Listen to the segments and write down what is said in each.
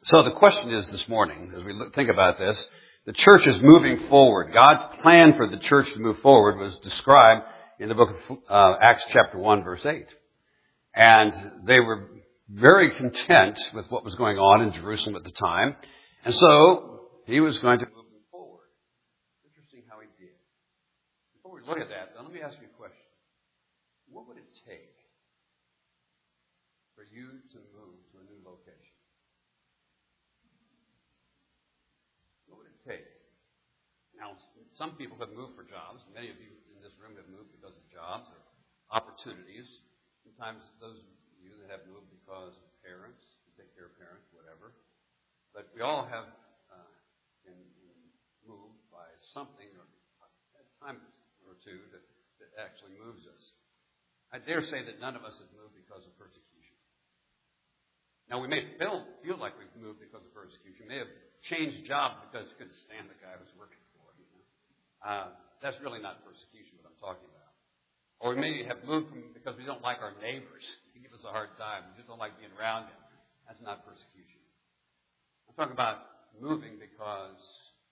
So the question is this morning, as we think about this, the church is moving forward. God's plan for the church to move forward was described in the book of Acts chapter 1, verse 8. And they were very content with what was going on in Jerusalem at the time. And so he was going to move them forward. Interesting how he did. Before we look at that, though, let me ask you a question. What would it take for you to move to a new location? What would it take? Now, some people have moved for jobs. Many of you in this room have moved because of jobs or opportunities. Sometimes those of you that have moved because of parents, to take care of parents, whatever. But we all have been moved by something or a time or two that actually moves us. I dare say that none of us have moved because of persecution. Now, we may feel like we've moved because of persecution. We may have changed jobs because we couldn't stand the guy I was working for. That's really not persecution, what I'm talking about. Or we may have moved because we don't like our neighbors. They give us a hard time. We just don't like being around them. That's not persecution. I'm talking about moving because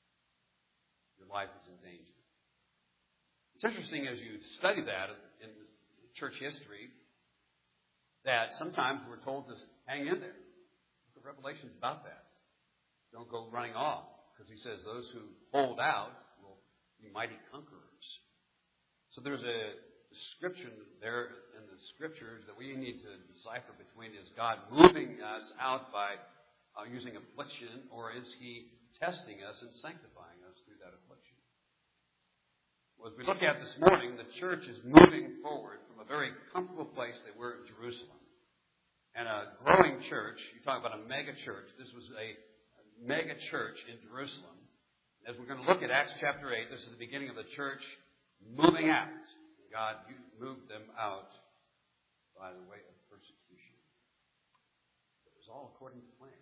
your life is in danger. It's interesting as you study that in church history that sometimes we're told to hang in there. The Revelation's about that. Don't go running off, because he says those who hold out will be mighty conquerors. So there's a description there in the Scriptures that we need to decipher between, is God moving us out by using affliction, or is he testing us and sanctifying us through that affliction? Well, as we look at this morning, the church is moving forward from a very comfortable place they were in Jerusalem. And a growing church, you talk about a mega church, this was a mega church in Jerusalem. As we're going to look at Acts chapter 8, this is the beginning of the church moving out. God moved them out by the way of persecution. It was all according to plan.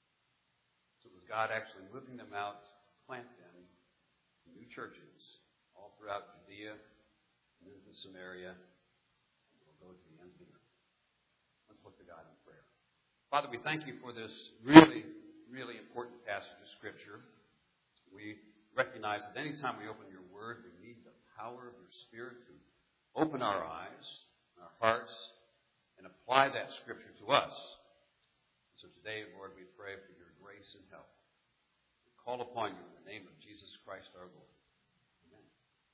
So it was God actually moving them out to plant them in new churches all throughout Judea and into Samaria, and we'll go to the ends of the earth. Let's look to God in prayer. Father, we thank you for this really, really important passage of Scripture. We recognize that any time we open your Word, we need the power of your Spirit to open our eyes, our hearts, and apply that Scripture to us. So today, Lord, we pray for your grace and help. We call upon you in the name of Jesus Christ our Lord. Amen.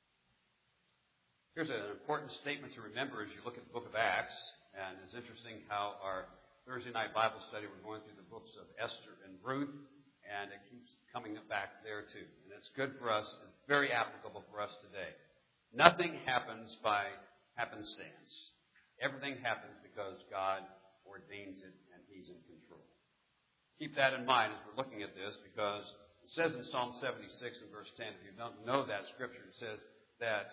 Here's an important statement to remember as you look at the book of Acts. And it's interesting how our Thursday night Bible study, we're going through the books of Esther and Ruth, and it keeps coming back there too. And it's good for us. It's very applicable for us today. Nothing happens by happenstance. Everything happens because God ordains it and he's in control. Keep that in mind as we're looking at this, because it says in Psalm 76 and verse 10, if you don't know that scripture, it says that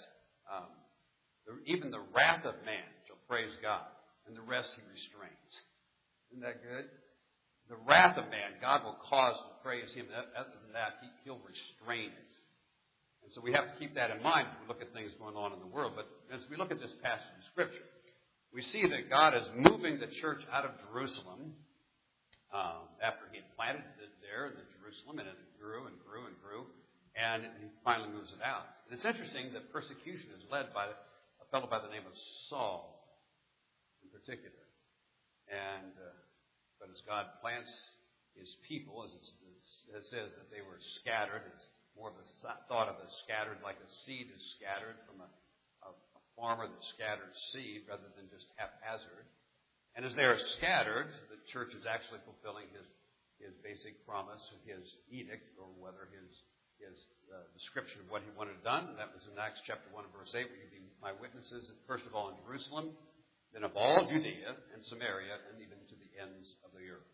even the wrath of man shall praise God, and the rest he restrains. Isn't that good? The wrath of man, God will cause to praise him. Other than that, he'll restrain it. And so we have to keep that in mind as we look at things going on in the world. But as we look at this passage of Scripture, we see that God is moving the church out of Jerusalem after he had planted it there in Jerusalem, and it grew and grew and grew, and he finally moves it out. And it's interesting that persecution is led by a fellow by the name of Saul in particular. And but as God plants his people, as it says that they were scattered, it's more of a thought of a scattered, like a seed is scattered from a farmer that scattered seed rather than just haphazard. And as they are scattered, the church is actually fulfilling his basic promise, his edict, or whether his description of what he wanted done. And that was in Acts chapter 1 verse 8, where you be my witnesses, first of all in Jerusalem, then of all Judea and Samaria, and even to the ends of the earth.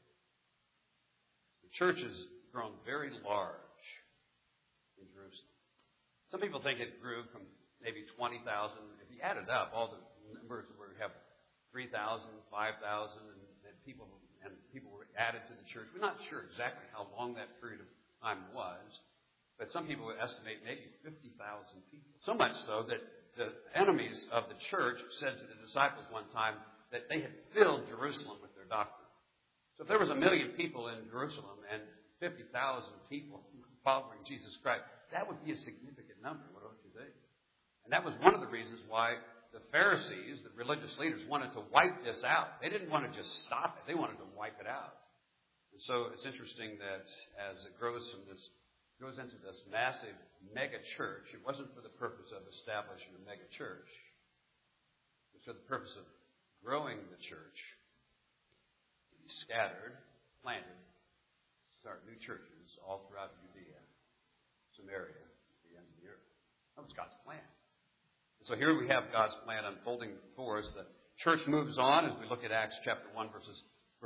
The church has grown very large in Jerusalem. Some people think it grew from maybe 20,000. If you add it up, all the numbers where we have 3,000, 5,000, and people were added to the church. We're not sure exactly how long that period of time was, but some people would estimate maybe 50,000 people. So much so that the enemies of the church said to the disciples one time that they had filled Jerusalem with their doctrine. So if there was 1 million people in Jerusalem and 50,000 people following Jesus Christ, that would be a significant number. What don't you think? And that was one of the reasons why the Pharisees, the religious leaders, wanted to wipe this out. They didn't want to just stop it. They wanted to wipe it out. And so it's interesting that as it goes into this massive mega church, it wasn't for the purpose of establishing a mega church. It was for the purpose of growing the church, scattered, planted, start new churches all throughout Judea, Samaria, the end of the earth. That was God's plan. And so here we have God's plan unfolding before us. The church moves on as we look at Acts chapter 1 verses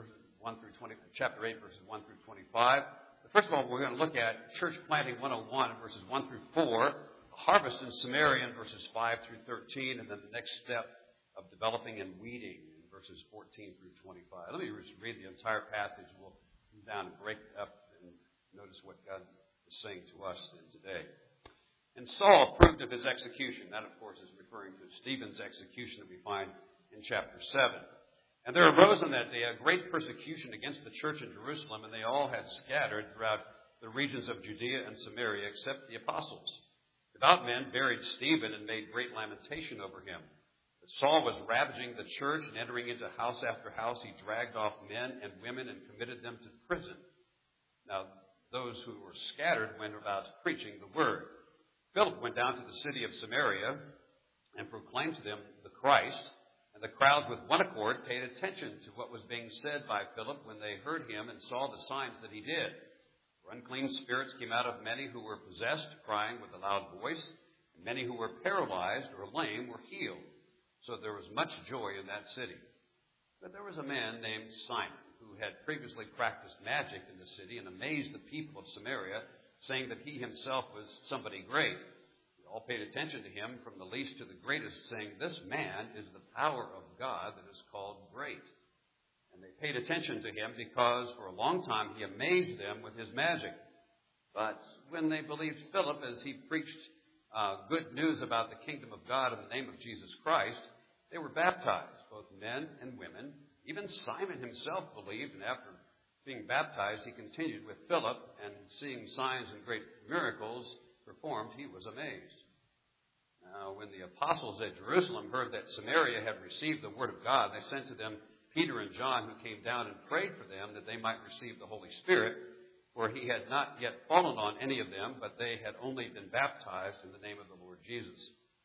1 through 20, chapter 8 verses 1 through 25. First of all, we're going to look at Church Planting 101 verses 1 through 4, Harvest in Samaria in verses 5 through 13, and then the next step of developing and weeding in verses 14 through 25. Let me just read the entire passage. We'll come down and break it up and notice what God is saying to us today. And Saul approved of his execution. That, of course, is referring to Stephen's execution that we find in chapter 7. And there arose on that day a great persecution against the church in Jerusalem, and they all had scattered throughout the regions of Judea and Samaria, except the apostles. Devout men buried Stephen and made great lamentation over him. But Saul was ravaging the church, and entering into house after house, he dragged off men and women and committed them to prison. Now, those who were scattered went about preaching the word. Philip went down to the city of Samaria and proclaimed to them the Christ. And the crowd with one accord paid attention to what was being said by Philip when they heard him and saw the signs that he did. For unclean spirits came out of many who were possessed, crying with a loud voice, and many who were paralyzed or lame were healed. So there was much joy in that city. But there was a man named Simon who had previously practiced magic in the city and amazed the people of Samaria, saying that he himself was somebody great. All paid attention to him, from the least to the greatest, saying, "This man is the power of God that is called great." And they paid attention to him because for a long time he amazed them with his magic. But when they believed Philip as he preached good news about the kingdom of God in the name of Jesus Christ, they were baptized, both men and women. Even Simon himself believed, and after being baptized, he continued with Philip, and seeing signs and great miracles performed, he was amazed. Now, when the apostles at Jerusalem heard that Samaria had received the word of God, they sent to them Peter and John, who came down and prayed for them that they might receive the Holy Spirit, for he had not yet fallen on any of them, but they had only been baptized in the name of the Lord Jesus.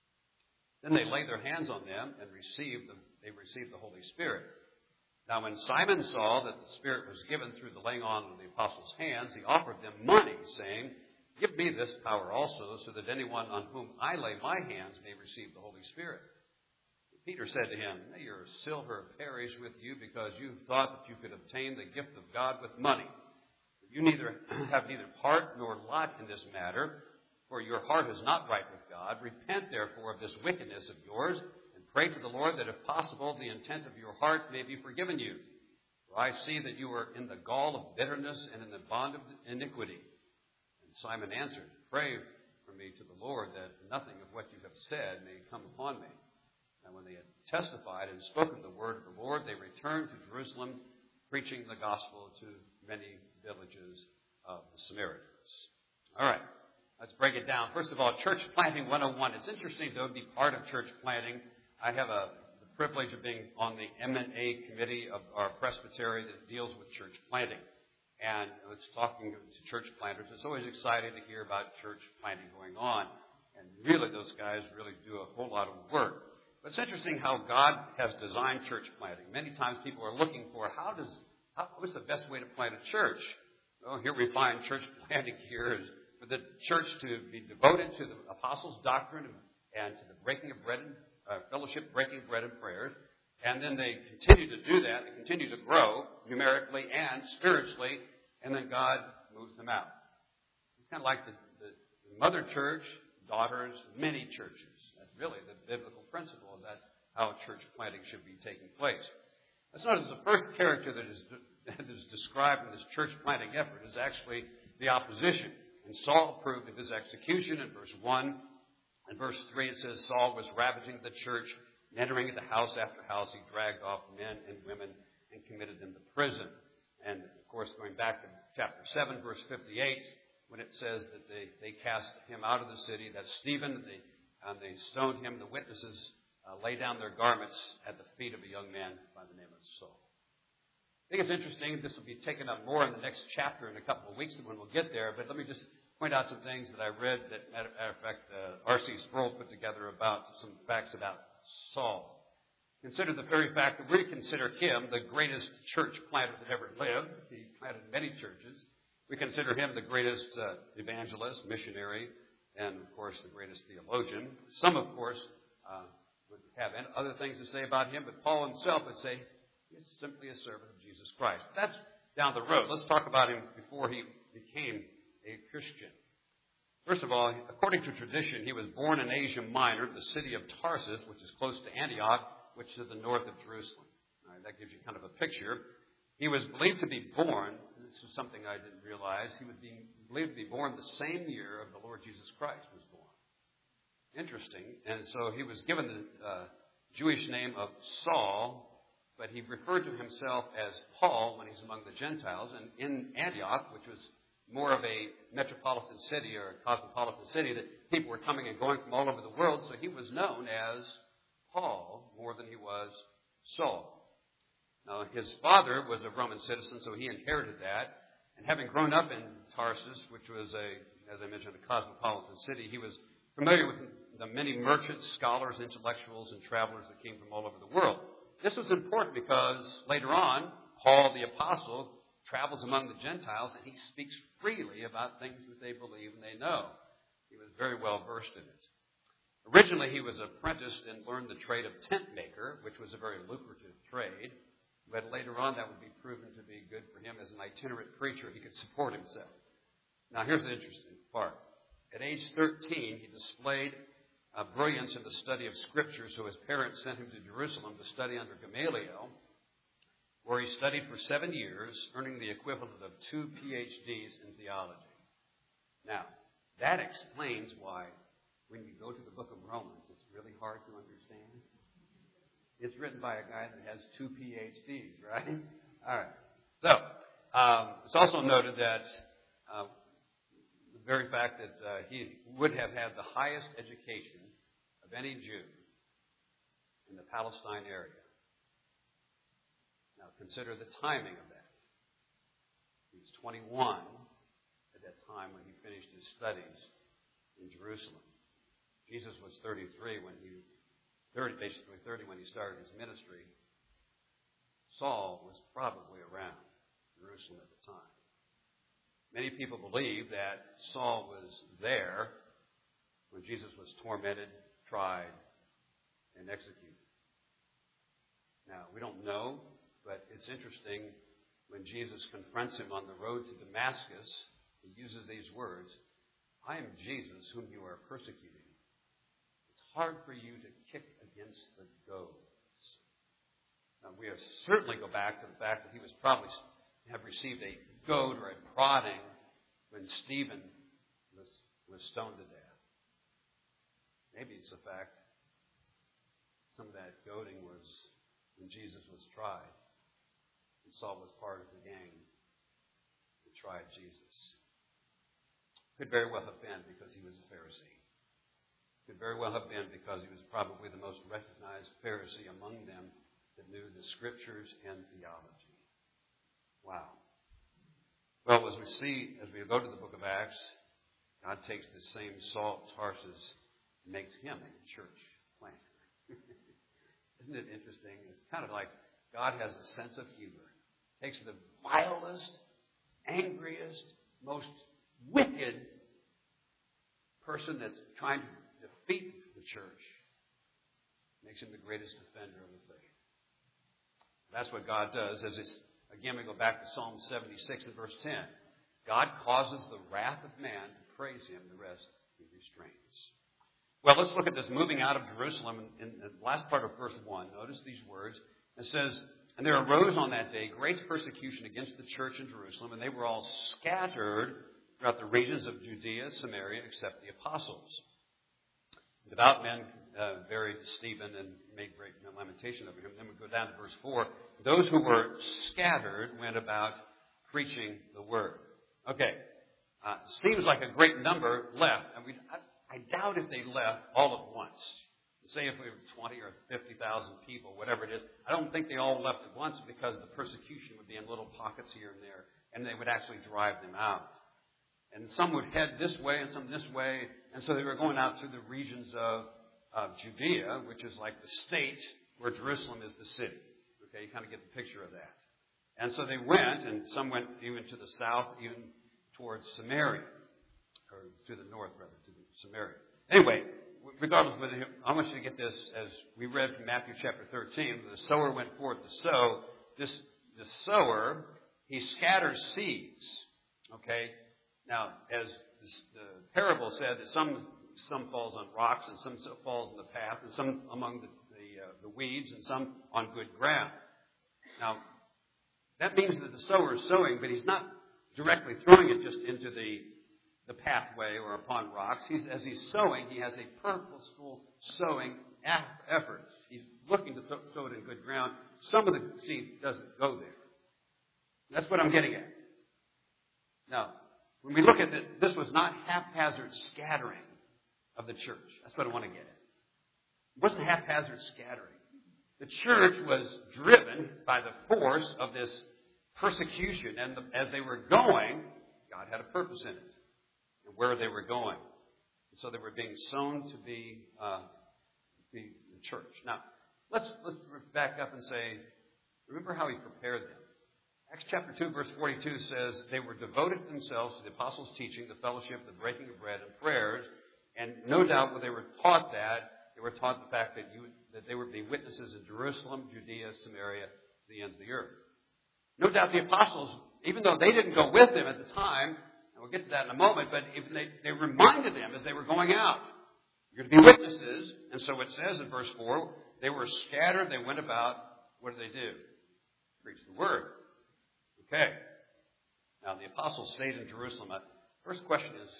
Then they laid their hands on them and they received the Holy Spirit. Now, when Simon saw that the Spirit was given through the laying on of the apostles' hands, he offered them money, saying, "Give me this power also, so that anyone on whom I lay my hands may receive the Holy Spirit." Peter said to him, "May your silver perish with you, because you thought that you could obtain the gift of God with money. You have neither part nor lot in this matter, for your heart is not right with God. Repent, therefore, of this wickedness of yours, and pray to the Lord that, if possible, the intent of your heart may be forgiven you. For I see that you are in the gall of bitterness and in the bond of iniquity." And Simon answered, "Pray for me to the Lord that nothing of what you have said may come upon me." And when they had testified and spoken the word of the Lord, they returned to Jerusalem, preaching the gospel to many villages of the Samaritans. All right, let's break it down. First of all, Church Planting 101. It's interesting, though, to be part of church planting. I have the privilege of being on the M&A committee of our presbytery that deals with church planting. And it's talking to church planters. It's always exciting to hear about church planting going on. And really, those guys really do a whole lot of work. But it's interesting how God has designed church planting. Many times people are looking for what's the best way to plant a church? Well, here we find church planting here is for the church to be devoted to the apostles' doctrine and to the breaking of bread and fellowship, breaking of bread and prayers. And then they continue to do that. They continue to grow numerically and spiritually. And then God moves them out. It's kind of like the mother church, daughters, many churches. That's really the biblical principle. That's how church planting should be taking place. Let's notice the first character that is described in this church planting effort is actually the opposition. And Saul approved of his execution in verse 1. In verse 3 it says, Saul was ravaging the church, and entering into house after house, he dragged off men and women and committed them to prison. And, of course, going back to chapter 7, verse 58, when it says that they cast him out of the city, that's Stephen, they stoned him. The witnesses lay down their garments at the feet of a young man by the name of Saul. I think it's interesting. This will be taken up more in the next chapter in a couple of weeks when we'll get there. But let me just point out some things that I read that, matter of fact, R.C. Sproul put together about some facts about Saul. Consider the very fact that we consider him the greatest church planter that ever lived. He planted many churches. We consider him the greatest evangelist, missionary, and, of course, the greatest theologian. Some, of course, would have other things to say about him, but Paul himself would say he's simply a servant of Jesus Christ. But that's down the road. Let's talk about him before he became a Christian. First of all, according to tradition, he was born in Asia Minor, the city of Tarsus, which is close to Antioch, which is to the north of Jerusalem. All right, that gives you kind of a picture. He was believed to be born, and this is something I didn't realize, he was believed to be born the same year of the Lord Jesus Christ was born. Interesting. And so he was given the Jewish name of Saul, but he referred to himself as Paul when he's among the Gentiles. And in Antioch, which was more of a metropolitan city or a cosmopolitan city, that people were coming and going from all over the world, so he was known as Paul more than he was Saul. Now, his father was a Roman citizen, so he inherited that. And having grown up in Tarsus, which was as I mentioned, a cosmopolitan city, he was familiar with the many merchants, scholars, intellectuals, and travelers that came from all over the world. This was important because later on, Paul the Apostle travels among the Gentiles, and he speaks freely about things that they believe and they know. He was very well versed in it. Originally, he was apprenticed and learned the trade of tent maker, which was a very lucrative trade. But later on, that would be proven to be good for him as an itinerant preacher. He could support himself. Now, here's the interesting part. At age 13, he displayed brilliance in the study of Scripture, so his parents sent him to Jerusalem to study under Gamaliel, where he studied for 7 years, earning the equivalent of 2 PhDs in theology. Now, that explains why when you go to the book of Romans, it's really hard to understand. It's written by a guy that has 2 PhDs, right? All right. So, it's also noted that the very fact that he would have had the highest education of any Jew in the Palestine area. Now, consider the timing of that. He was 21 at that time when he finished his studies in Jerusalem. Jesus was 33 when he started his ministry. Saul was probably around Jerusalem at the time. Many people believe that Saul was there when Jesus was tormented, tried, and executed. Now, we don't know, but it's interesting when Jesus confronts him on the road to Damascus, he uses these words, "I am Jesus whom you are persecuting." It's hard for you to kick against the goads. Now, we certainly go back to the fact that he was probably have received a goad or a prodding when Stephen was stoned to death. Maybe it's the fact some of that goading was when Jesus was tried. And Saul was part of the gang that tried Jesus. Could very well have been because he was a Pharisee. Could very well have been because he was probably the most recognized Pharisee among them that knew the Scriptures and theology. Wow. Well, as we go to the book of Acts, God takes the same Saul of Tarsus and makes him a church planter. Isn't it interesting? It's kind of like God has a sense of humor. Takes the vilest, angriest, most wicked person that's trying to defeat the church, makes him the greatest defender of the faith. That's what God does. Again, we go back to Psalm 76 and verse 10. God causes the wrath of man to praise him, the rest he restrains. Well, let's look at this moving out of Jerusalem in the last part of verse 1. Notice these words. It says, "And there arose on that day great persecution against the church in Jerusalem, and they were all scattered throughout the regions of Judea, Samaria, except the apostles. Devout men buried Stephen and made great lamentation over him." Then we go down to verse 4. "Those who were scattered went about preaching the word. Okay. Seems like a great number left. I doubt if they left all at once. Say if we were 20 or 50,000 people, whatever it is, I don't think they all left at once because the persecution would be in little pockets here and there, and they would actually drive them out. And some would head this way and some this way, and so they were going out through the regions of Judea, which is like the state where Jerusalem is the city. Okay, you kind of get the picture of that. And so they went, and some went even to the south, even towards Samaria, or to the north, rather, to Samaria. Anyway, regardless of whether, I want you to get this, as we read from Matthew chapter 13, the sower went forth to sow. The sower, he scatters seeds. Okay? Now, as the parable said, that some falls on rocks, and some falls in the path, and some among the weeds, and some on good ground. Now, that means that the sower is sowing, but he's not directly throwing it just into the pathway or upon rocks. As he's sowing, he has a purposeful sowing effort. He's looking to sow it in good ground. Some of the seed doesn't go there. That's what I'm getting at. Now, when we look at it, this was not haphazard scattering of the church. That's what I want to get at. It wasn't haphazard scattering. The church was driven by the force of this persecution, and as they were going, God had a purpose in it, and where they were going. And so they were being sown to be the church. Now, let's back up and say, remember how he prepared them. Acts chapter 2, verse 42 says, they were devoted themselves to the apostles' teaching, the fellowship, the breaking of bread, and prayers. And no doubt when they were taught that, they were taught the fact that they would be witnesses in Jerusalem, Judea, Samaria, to the ends of the earth. No doubt the apostles, even though they didn't go with them at the time, and we'll get to that in a moment, but even they reminded them as they were going out, you're going to be witnesses. And so it says in verse 4, they were scattered, they went about, what did they do? Preach the word. Okay. Now the apostles stayed in Jerusalem. First question is,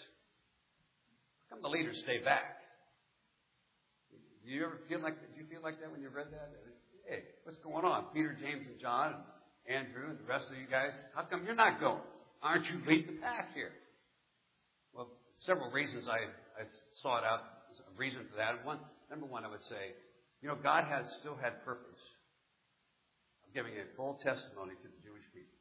how come the leaders stay back? Did you feel like that when you read that? Hey, what's going on? Peter, James, and John, and Andrew, and the rest of you guys, how come you're not going? Aren't you leading the pack here? Well, several reasons I sought out a reason for that. Number one, I would say, God still had purpose of giving a full testimony to the Jewish people.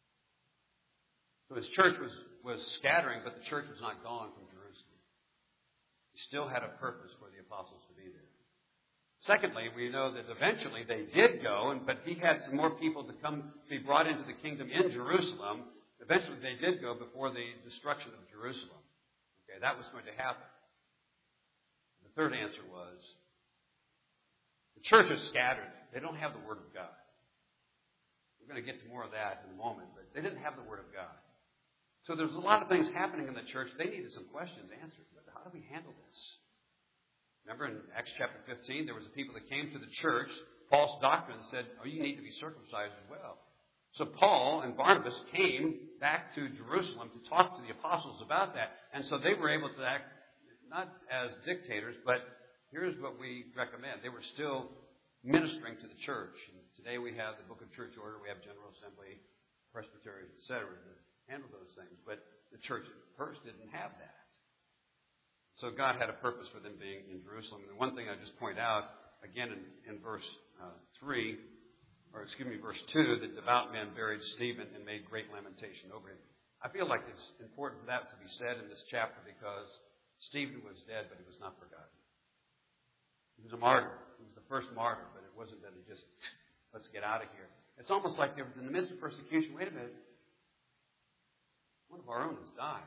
So his church was scattering, but the church was not gone from Jerusalem. He still had a purpose for the apostles to be there. Secondly, we know that eventually they did go, but he had some more people to be brought into the kingdom in Jerusalem. Eventually they did go before the destruction of Jerusalem. Okay, that was going to happen. The third answer was, the church is scattered. They don't have the Word of God. We're going to get to more of that in a moment, but they didn't have the Word of God. So there's a lot of things happening in the church. They needed some questions answered. How do we handle this? Remember in Acts chapter 15, there was a people that came to the church, false doctrine, and said, you need to be circumcised as well. So Paul and Barnabas came back to Jerusalem to talk to the apostles about that. And so they were able to act not as dictators, but here's what we recommend. They were still ministering to the church. And today we have the Book of Church Order, we have General Assembly, Presbyterians, etc. to handle those things. But the church at first didn't have that. So God had a purpose for them being in Jerusalem. And one thing I just point out, again in verse 2, that devout men buried Stephen and made great lamentation over him. I feel like it's important for that to be said in this chapter because Stephen was dead, but he was not forgotten. He was a martyr. He was the first martyr, but it wasn't that he just, let's get out of here. It's almost like there was in the midst of persecution, wait a minute, one of our own has died.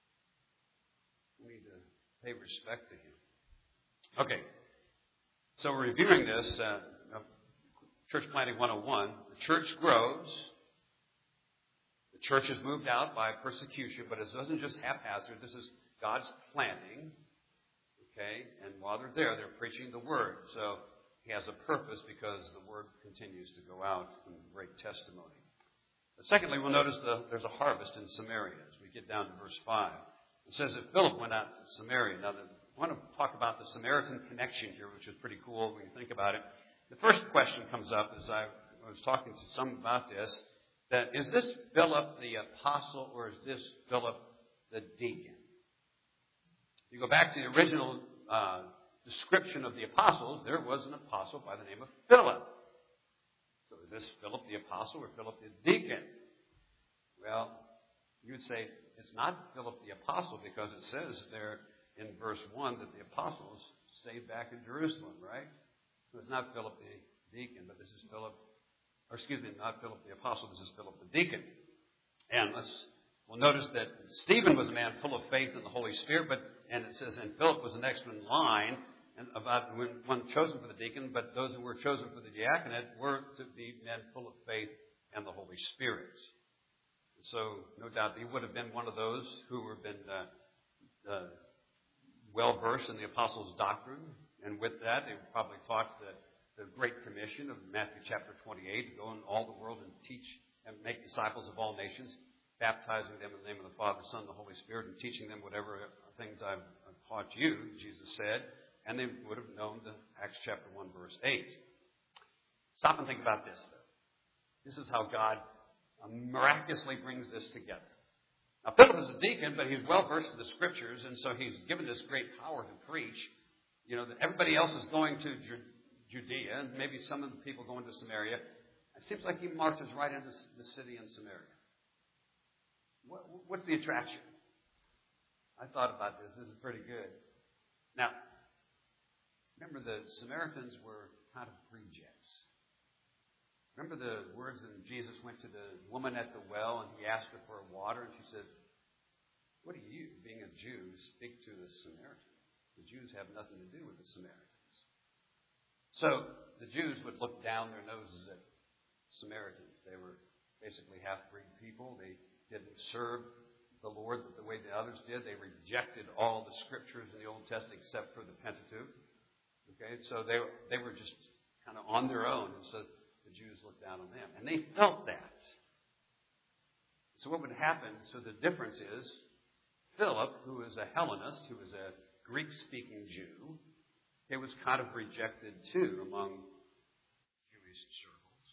We need to pay respect to him. Okay. So we're reviewing this, Church Planting 101. The church grows. The church is moved out by persecution, but it wasn't just haphazard. This is God's planting. Okay? And while they're there, they're preaching the Word. So he has a purpose because the Word continues to go out in great testimony. But secondly, we'll notice there's a harvest in Samaria as we get down to verse 5. It says that Philip went out to Samaria. Now, I want to talk about the Samaritan connection here, which is pretty cool when you think about it. The first question comes up as I was talking to some about this. that is this Philip the apostle or is this Philip the deacon? If you go back to the original description of the apostles, there was an apostle by the name of Philip. So is this Philip the apostle or Philip the deacon? Well, you would say it's not Philip the apostle because it says there in verse 1 that the apostles stayed back in Jerusalem, right? So it's not Philip the deacon, but this is Philip, not Philip the apostle, this is Philip the deacon. And we'll notice that Stephen was a man full of faith in the Holy Spirit, and it says, and Philip was the next one in line, and about one chosen for the deacon, but those who were chosen for the diaconate were to be men full of faith and the Holy Spirit. So, no doubt, he would have been one of those who would have been well-versed in the apostles' doctrine. And with that, they probably taught the Great Commission of Matthew chapter 28, to go in all the world and teach and make disciples of all nations, baptizing them in the name of the Father, Son, and the Holy Spirit, and teaching them whatever things I've taught you, Jesus said. And they would have known the Acts chapter 1, verse 8. Stop and think about this, though. This is how God miraculously brings this together. Now, Philip is a deacon, but he's well-versed in the Scriptures, and so he's given this great power to preach. You know, that everybody else is going to Judea, and maybe some of the people going to Samaria. It seems like he marches right into the city in Samaria. What's the attraction? I thought about this. This is pretty good. Now, remember the Samaritans were kind of rejects. Remember the words when Jesus went to the woman at the well and he asked her for water and she said, what do you, being a Jew, speak to the Samaritan? The Jews have nothing to do with the Samaritans. So the Jews would look down their noses at Samaritans. They were basically half-breed people. They didn't serve the Lord the way the others did. They rejected all the Scriptures in the Old Testament except for the Pentateuch. Okay, so they were just kind of on their own, and so the Jews looked down on them. And they felt that. So what would happen, so the difference is, Philip, who is a Hellenist, who is a Greek-speaking Jew, he was kind of rejected too among Jewish circles.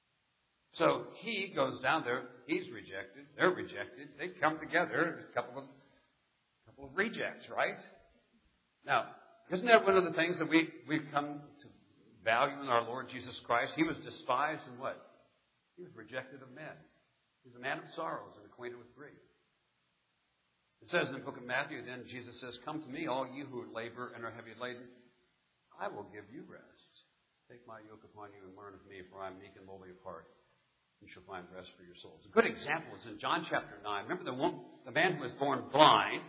So he goes down there, he's rejected, they're rejected, they come together, there's a couple of rejects, right? Now, isn't that one of the things that we've come to value in our Lord Jesus Christ? He was despised and what? He was rejected of men. He was a man of sorrows and acquainted with grief. It says in the book of Matthew, then Jesus says, come to me, all you who labor and are heavy laden. I will give you rest. Take my yoke upon you and learn of me, for I am meek and lowly of heart. You shall find rest for your souls. A good example is in John chapter 9. Remember the man who was born blind?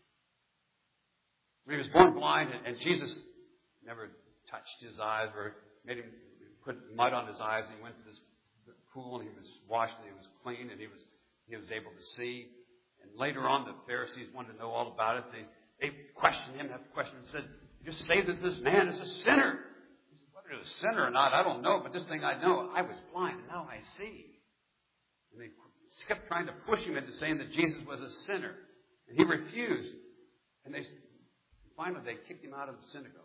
When he was born blind, and Jesus never touched his eyes or made him put mud on his eyes, and he went to this pool and he was washed and he was clean and he was able to see. And later on, the Pharisees wanted to know all about it. They questioned him after question and said, just say that this man is a sinner. He said, whether he's a sinner or not, I don't know, but this thing I know, I was blind and now I see. And they kept trying to push him into saying that Jesus was a sinner. And he refused. And finally, they kicked him out of the synagogue.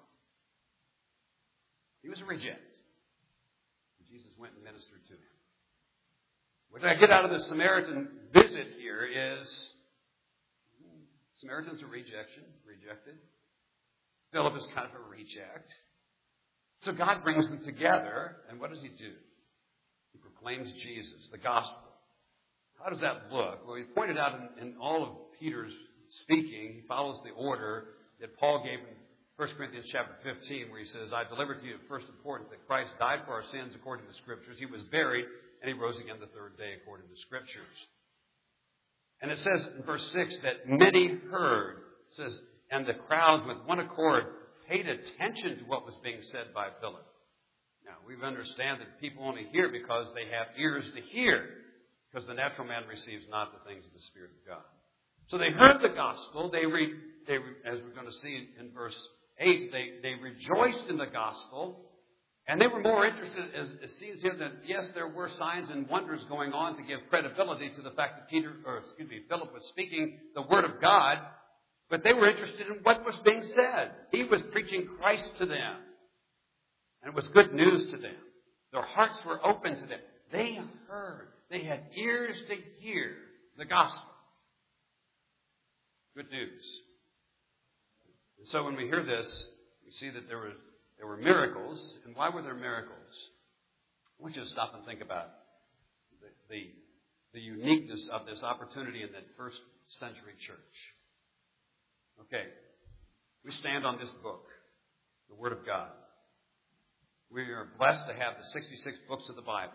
He was a reject. And Jesus went and ministered to him. What I get out of the Samaritan visit here is Samaritans are rejected. Philip is kind of a reject. So God brings them together, and what does he do? He proclaims Jesus, the gospel. How does that look? Well, he pointed out in all of Peter's speaking, he follows the order that Paul gave in 1 Corinthians chapter 15, where he says, I delivered to you of first importance that Christ died for our sins according to the Scriptures. He was buried, and he rose again the third day according to the Scriptures. And it says in verse 6 that many heard. It says, and the crowd with one accord paid attention to what was being said by Philip. Now, we understand that people only hear because they have ears to hear, because the natural man receives not the things of the Spirit of God. So they heard the gospel. They as we're going to see in verse 8, they rejoiced in the gospel. And they were more interested, as it seems here, that yes, there were signs and wonders going on to give credibility to the fact that Philip was speaking the word of God. But they were interested in what was being said. He was preaching Christ to them. And it was good news to them. Their hearts were open to them. They heard. They had ears to hear the gospel. Good news. And so when we hear this, we see that there were miracles. And why were there miracles? I want you to stop and think about the uniqueness of this opportunity in that first century church. Okay, we stand on this book, the Word of God. We are blessed to have the 66 books of the Bible.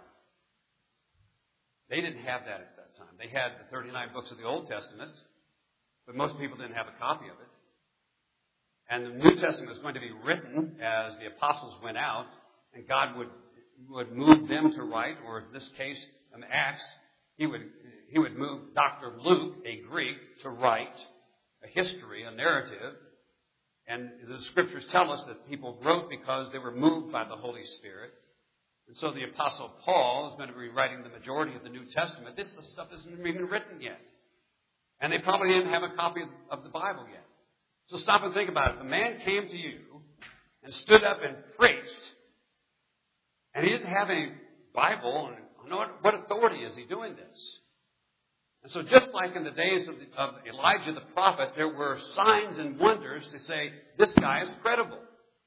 They didn't have that at that time. They had the 39 books of the Old Testament, but most people didn't have a copy of it. And the New Testament was going to be written as the apostles went out, and God would move them to write, or in this case, in Acts, he would move Dr. Luke, a Greek, to write a history, a narrative. And the scriptures tell us that people wrote because they were moved by the Holy Spirit. And so the Apostle Paul is going to be writing the majority of the New Testament. This stuff isn't even written yet. And they probably didn't have a copy of the Bible yet. So stop and think about it. The man came to you and stood up and preached. And he didn't have any Bible. And what authority is he doing this? And so just like in the days of Elijah the prophet, there were signs and wonders to say, this guy is credible.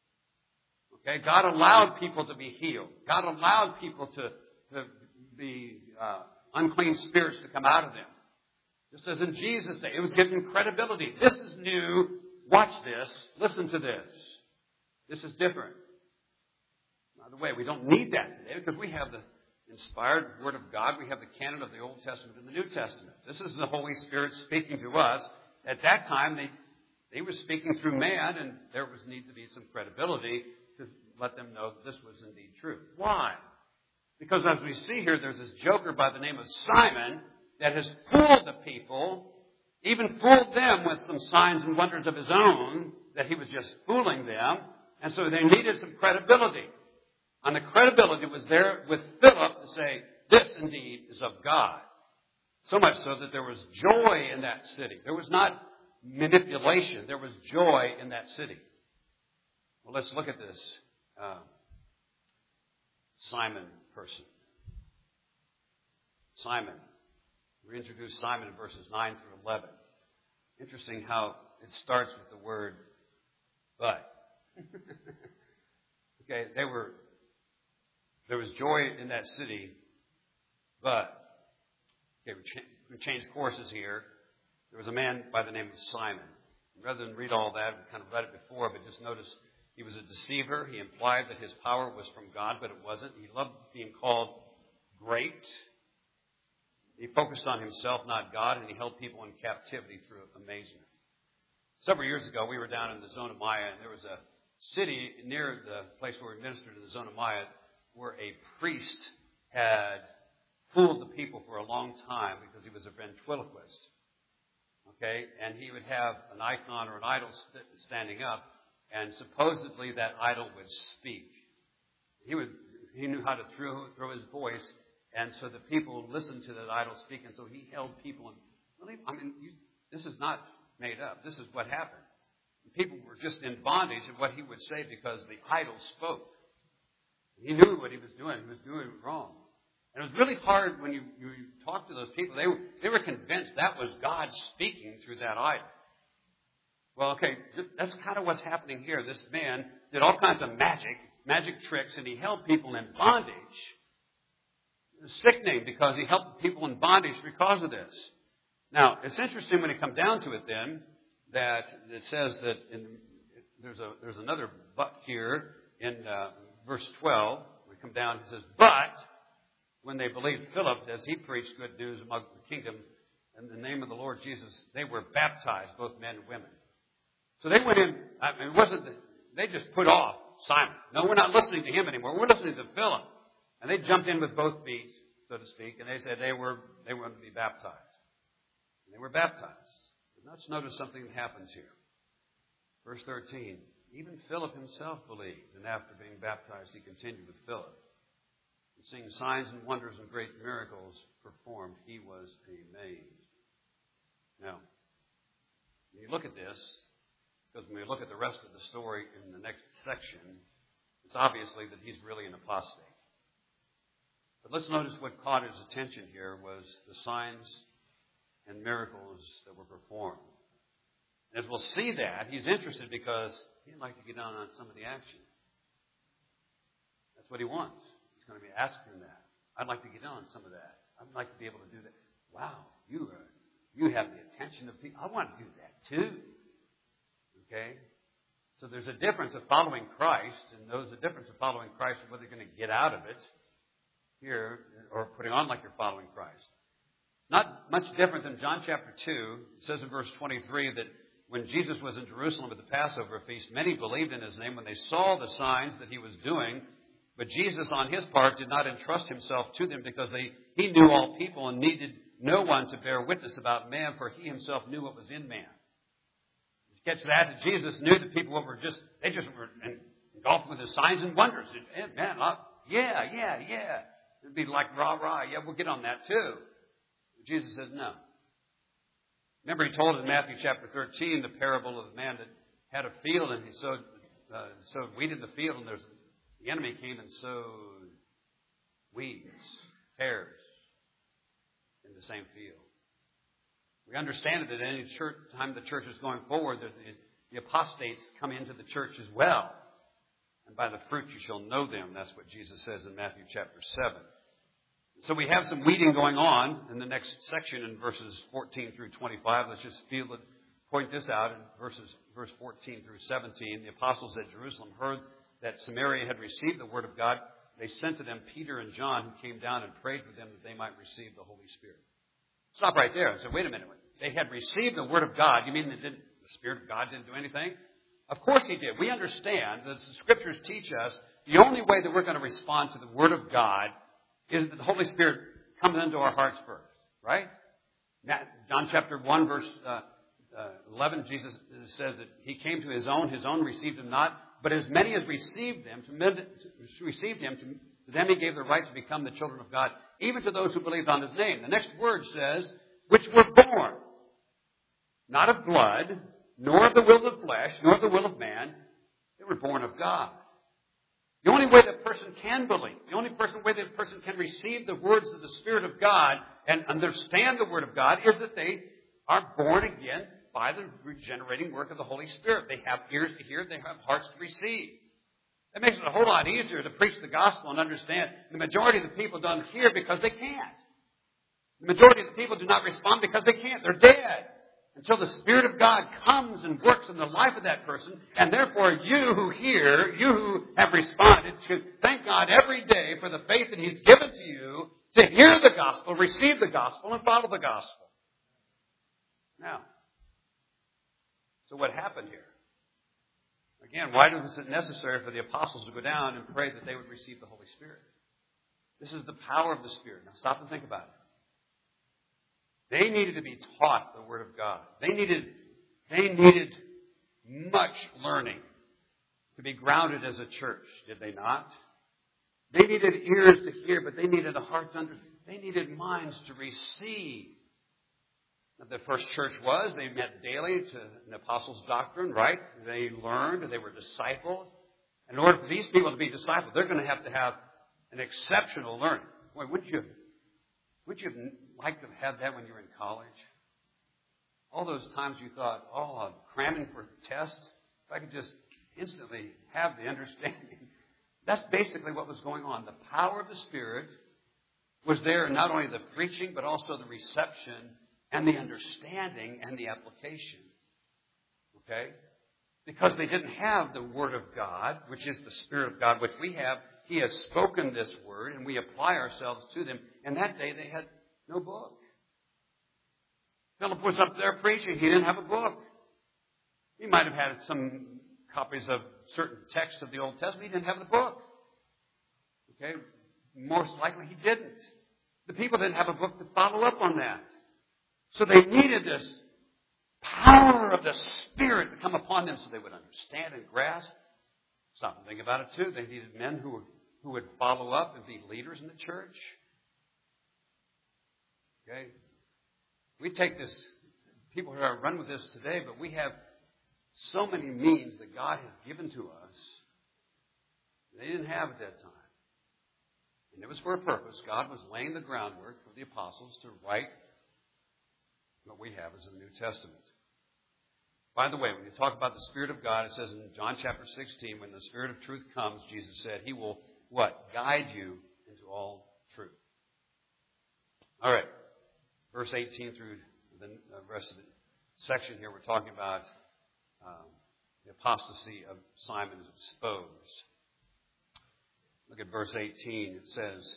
Okay, God allowed people to be healed. God allowed people to be unclean spirits to come out of them. Just as in Jesus' day, it was given credibility. This is new. Watch this. Listen to this. This is different. By the way, we don't need that today because we have the inspired Word of God. We have the canon of the Old Testament and the New Testament. This is the Holy Spirit speaking to us. At that time, they were speaking through man, and there was need to be some credibility to let them know that this was indeed true. Why? Because as we see here, there's this joker by the name of Simon that has fooled the people, even fooled them with some signs and wonders of his own, that he was just fooling them. And so they needed some credibility. And the credibility was there with Philip to say, this indeed is of God. So much so that there was joy in that city. There was not manipulation. There was joy in that city. Well, let's look at this Simon person. Simon. We introduced Simon in verses 9 through 11. Interesting how it starts with the word but. Okay, there was joy in that city, but, okay, we changed courses here. There was a man by the name of Simon. Rather than read all that, we kind of read it before, but just notice he was a deceiver. He implied that his power was from God, but it wasn't. He loved being called great. He focused on himself, not God, and he held people in captivity through amazement. Several years ago, we were down in the Zona Maya, and there was a city near the place where we ministered in the Zona Maya where a priest had fooled the people for a long time because he was a ventriloquist. Okay? And he would have an icon or an idol standing up, and supposedly that idol would speak. He knew how to throw his voice, and so the people listened to that idol speak, and so he held people in. This is not made up. This is what happened. People were just in bondage of what he would say because the idol spoke. He knew what he was doing. He was doing it wrong. And it was really hard when you talk to those people. They were convinced that was God speaking through that idol. Well, okay, that's kind of what's happening here. This man did all kinds of magic tricks, and he held people in bondage. It's a sick name because he held people in bondage because of this. Now, it's interesting when it comes down to it then that it says that there's another but here in verse 12. We come down, it says, but when they believed Philip as he preached good news among the kingdom in the name of the Lord Jesus, they were baptized, both men and women. So they went in, they just put off Simon. No, we're not listening to him anymore. We're listening to Philip. And they jumped in with both feet, so to speak, and they said they were going to be baptized. And they were baptized. But let's notice something that happens here. Verse 13, even Philip himself believed, and after being baptized, he continued with Philip. And seeing signs and wonders and great miracles performed, he was amazed. Now, when you look at this, because when we look at the rest of the story in the next section, it's obviously that he's really an apostate. But let's notice what caught his attention here was the signs and miracles that were performed. And as we'll see that, he's interested because he'd like to get down on some of the action. That's what he wants. He's going to be asking that. I'd like to get on some of that. I'd like to be able to do that. Wow, you have the attention of people. I want to do that too. Okay? So there's a difference of following Christ, and there's a difference of following Christ and whether you're going to get out of it here or putting on like you're following Christ. It's not much different than John chapter 2. It says in verse 23 that when Jesus was in Jerusalem at the Passover feast, many believed in his name when they saw the signs that he was doing. But Jesus, on his part, did not entrust himself to them because he knew all people and needed no one to bear witness about man, for he himself knew what was in man. You catch that Jesus knew that people were just were engulfed with his signs and wonders. And, man, yeah. It'd be like rah, yeah, we'll get on that too. Jesus said no. Remember, he told in Matthew chapter 13 the parable of the man that had a field and he sowed wheat in the field, and the enemy came and sowed weeds, tares in the same field. We understand that any time the church is going forward, the apostates come into the church as well. And by the fruit you shall know them. That's what Jesus says in Matthew chapter 7. So we have some weeding going on in the next section in verses 14 through 25. Let's just point this out in verse 14 through 17. The apostles at Jerusalem heard that Samaria had received the word of God. They sent to them Peter and John, who came down and prayed for them that they might receive the Holy Spirit. Stop right there and say, wait a minute. They had received the word of God. You mean the Spirit of God didn't do anything? Of course he did. We understand that the Scriptures teach us the only way that we're going to respond to the word of God is that the Holy Spirit comes into our hearts first. Right? John chapter 1, verse 11, Jesus says that he came to his own received him not. But as many as received him, to them he gave the right to become the children of God, even to those who believed on his name. The next word says, which were born, not of blood, nor of the will of the flesh, nor of the will of man. They were born of God. The only way that person can believe, the only way that a person can receive the words of the Spirit of God and understand the Word of God is that they are born again by the regenerating work of the Holy Spirit. They have ears to hear, they have hearts to receive. That makes it a whole lot easier to preach the gospel and understand. The majority of the people don't hear because they can't. The majority of the people do not respond because they can't. They're dead. Until the Spirit of God comes and works in the life of that person. And therefore, you who hear, you who have responded, should thank God every day for the faith that He's given to you to hear the gospel, receive the gospel, and follow the gospel. Now, so what happened here? Again, why was it necessary for the apostles to go down and pray that they would receive the Holy Spirit? This is the power of the Spirit. Now stop and think about it. They needed to be taught the Word of God. They needed much learning to be grounded as a church, did they not? They needed ears to hear, but they needed a heart to understand. They needed minds to receive. The first church they met daily to an apostles' doctrine, right? They learned, they were discipled. In order for these people to be discipled, they're going to have an exceptional learning. Boy, would you like to have had that when you were in college? All those times you thought, I'm cramming for tests. If I could just instantly have the understanding. That's basically what was going on. The power of the Spirit was there in not only the preaching, but also the reception and the understanding and the application. Okay? Because they didn't have the Word of God, which is the Spirit of God, which we have. He has spoken this Word, and we apply ourselves to them. And that day they had no book. Philip was up there preaching. He didn't have a book. He might have had some copies of certain texts of the Old Testament. He didn't have the book. Okay? Most likely he didn't. The people didn't have a book to follow up on that. So they needed this power of the Spirit to come upon them so they would understand and grasp. Stop and think about it too. They needed men who would follow up and be leaders in the church. Okay? We take this, people who are run with this today, but we have so many means that God has given to us they didn't have at that time. And it was for a purpose. God was laying the groundwork for the apostles to write what we have as the New Testament. By the way, when you talk about the Spirit of God, it says in John chapter 16, when the Spirit of truth comes, Jesus said, He will, what? Guide you into all truth. All right. Verse 18 through the rest of the section here, we're talking about the apostasy of Simon is exposed. Look at verse 18. It says,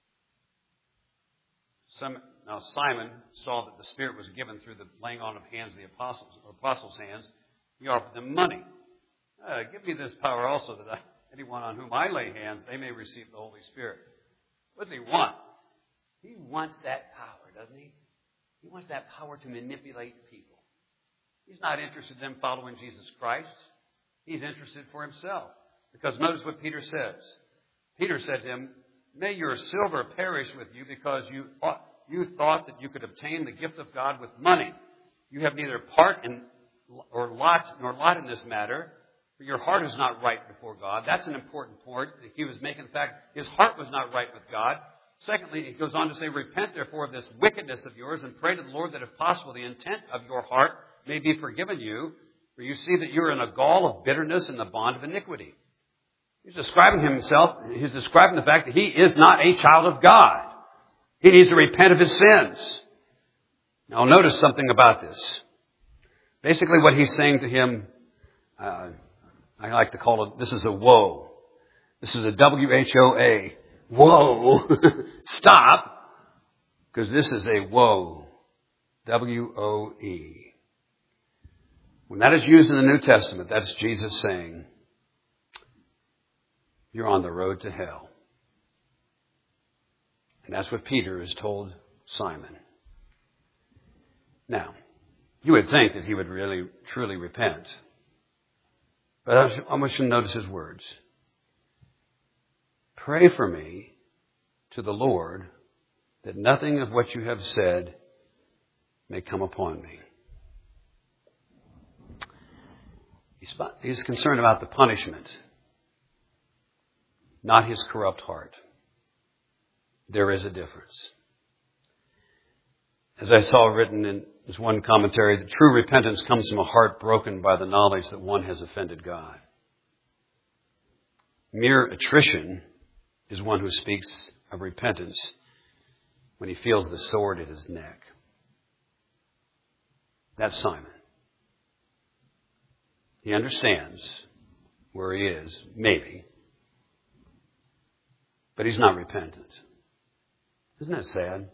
Now Simon saw that the Spirit was given through the laying on of hands of the apostles' hands. He offered them money. Give me this power also, that anyone on whom I lay hands, they may receive the Holy Spirit. What does he want? He wants that power, doesn't he? He wants that power to manipulate people. He's not interested in them following Jesus Christ. He's interested for himself. Because notice what Peter says. Peter said to him, May your silver perish with you, because you thought that you could obtain the gift of God with money. You have neither part nor lot in this matter, for your heart is not right before God. That's an important point that he was making. In fact, his heart was not right with God. Secondly, he goes on to say, Repent therefore of this wickedness of yours, and pray to the Lord that if possible the intent of your heart may be forgiven you, for you see that you are in a gall of bitterness and the bond of iniquity. He's describing himself. He's describing the fact that he is not a child of God. He needs to repent of his sins. Now, notice something about this. Basically, what he's saying to him, I like to call it, this is a woe. This is a WHOA. Whoa. Stop. Because this is a woe. WOE. When that is used in the New Testament, that's Jesus saying, you're on the road to hell. And that's what Peter has told Simon. Now, you would think that he would really, truly repent. But I want you to notice his words. Pray for me to the Lord that nothing of what you have said may come upon me. He's concerned about the punishment, not his corrupt heart. There is a difference. As I saw written in this one commentary, that true repentance comes from a heart broken by the knowledge that one has offended God. Mere attrition is one who speaks of repentance when he feels the sword at his neck. That's Simon. He understands where he is, maybe, but he's not repentant. Isn't that sad?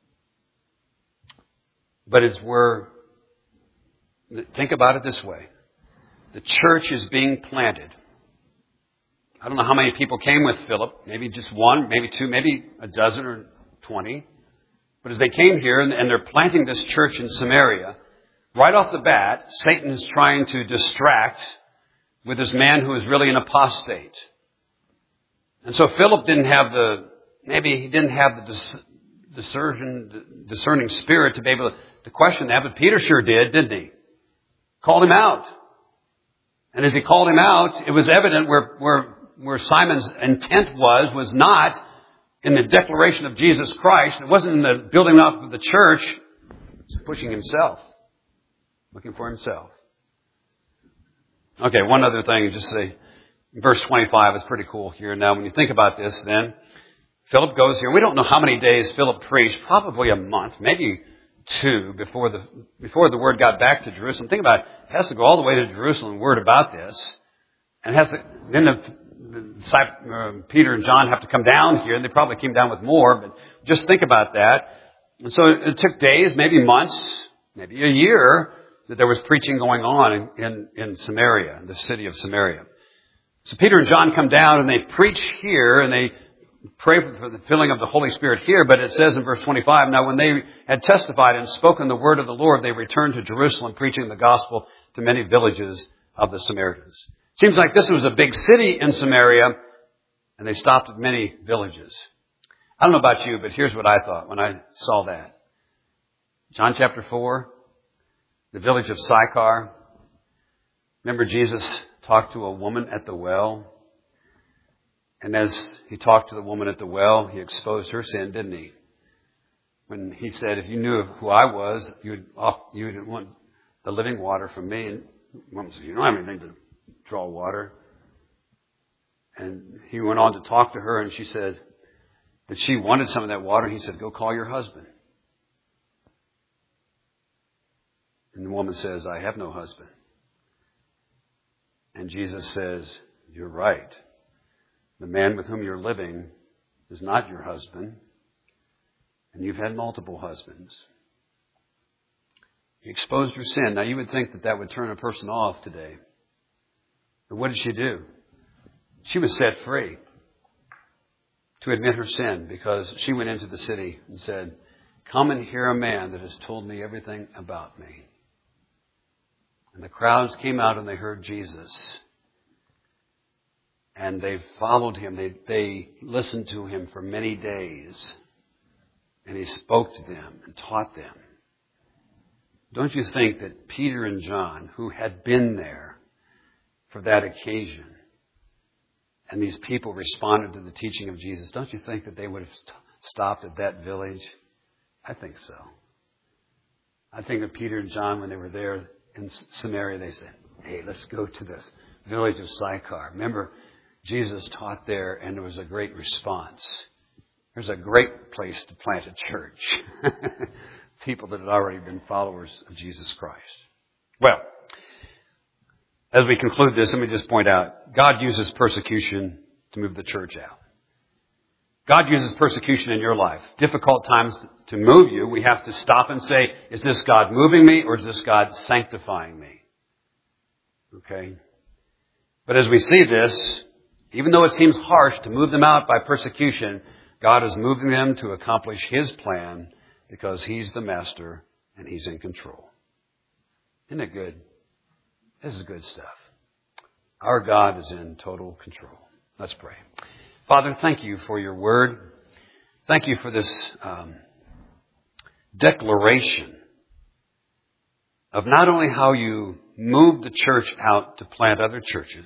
But it's where, think about it this way. The church is being planted. I don't know how many people came with Philip. Maybe just one, maybe two, maybe a dozen or 20. But as they came here and they're planting this church in Samaria, right off the bat, Satan is trying to distract with this man who is really an apostate. And so Philip didn't have the discerning spirit to be able to question that, but Peter sure did, didn't he? Called him out. And as he called him out, it was evident where Simon's intent was not in the declaration of Jesus Christ. It wasn't in the building up of the church. It was pushing himself. Looking for himself. Okay, one other thing, just say, verse 25 is pretty cool here. Now, when you think about this, then, Philip goes here. We don't know how many days Philip preached, probably a month, maybe 2 before the word got back to Jerusalem. Think about it. It has to go all the way to Jerusalem, word about this. And Peter and John have to come down here, and they probably came down with more, but just think about that. And so it took days, maybe months, maybe a year, that there was preaching going on in Samaria, in the city of Samaria. So Peter and John come down and they preach here and they pray for the filling of the Holy Spirit here. But it says in verse 25, now when they had testified and spoken the word of the Lord, they returned to Jerusalem preaching the gospel to many villages of the Samaritans. Seems like this was a big city in Samaria and they stopped at many villages. I don't know about you, but here's what I thought when I saw that. John chapter 4. The village of Sychar. Remember Jesus talked to a woman at the well? And as he talked to the woman at the well, he exposed her sin, didn't he? When he said, if you knew who I was, you would want the living water from me. And the woman said, you don't have anything to draw water. And he went on to talk to her, and she said that she wanted some of that water. He said, go call your husband. And the woman says, I have no husband. And Jesus says, you're right. The man with whom you're living is not your husband, and you've had multiple husbands. He exposed her sin. Now, you would think that that would turn a person off today. But what did she do? She was set free to admit her sin, because she went into the city and said, come and hear a man that has told me everything about me. And the crowds came out and they heard Jesus. And they followed him. They listened to him for many days. And he spoke to them and taught them. Don't you think that Peter and John, who had been there for that occasion, and these people responded to the teaching of Jesus, don't you think that they would have stopped at that village? I think so. I think that Peter and John, when they were there in Samaria, they said, hey, let's go to this village of Sychar. Remember, Jesus taught there, and there was a great response. There's a great place to plant a church. People that had already been followers of Jesus Christ. Well, as we conclude this, let me just point out, God uses persecution to move the church out. God uses persecution in your life. Difficult times to move you, we have to stop and say, is this God moving me, or is this God sanctifying me? Okay? But as we see this, even though it seems harsh to move them out by persecution, God is moving them to accomplish His plan, because He's the master and He's in control. Isn't it good? This is good stuff. Our God is in total control. Let's pray. Father, thank you for your word. Thank you for this declaration of not only how you moved the church out to plant other churches,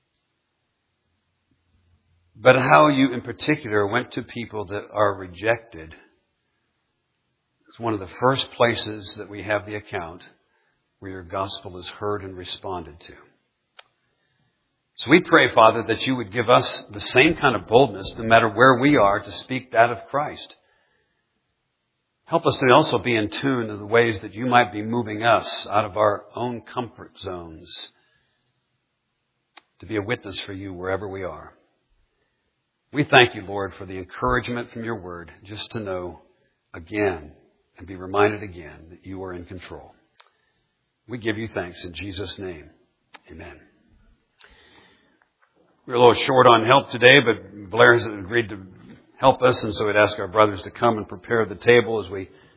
but how you in particular went to people that are rejected. It's one of the first places that we have the account where your gospel is heard and responded to. So we pray, Father, that you would give us the same kind of boldness, no matter where we are, to speak that of Christ. Help us to also be in tune to the ways that you might be moving us out of our own comfort zones to be a witness for you wherever we are. We thank you, Lord, for the encouragement from your word, just to know again and be reminded again that you are in control. We give you thanks in Jesus' name. Amen. We're a little short on help today, but Blair has agreed to help us, and so we'd ask our brothers to come and prepare the table as we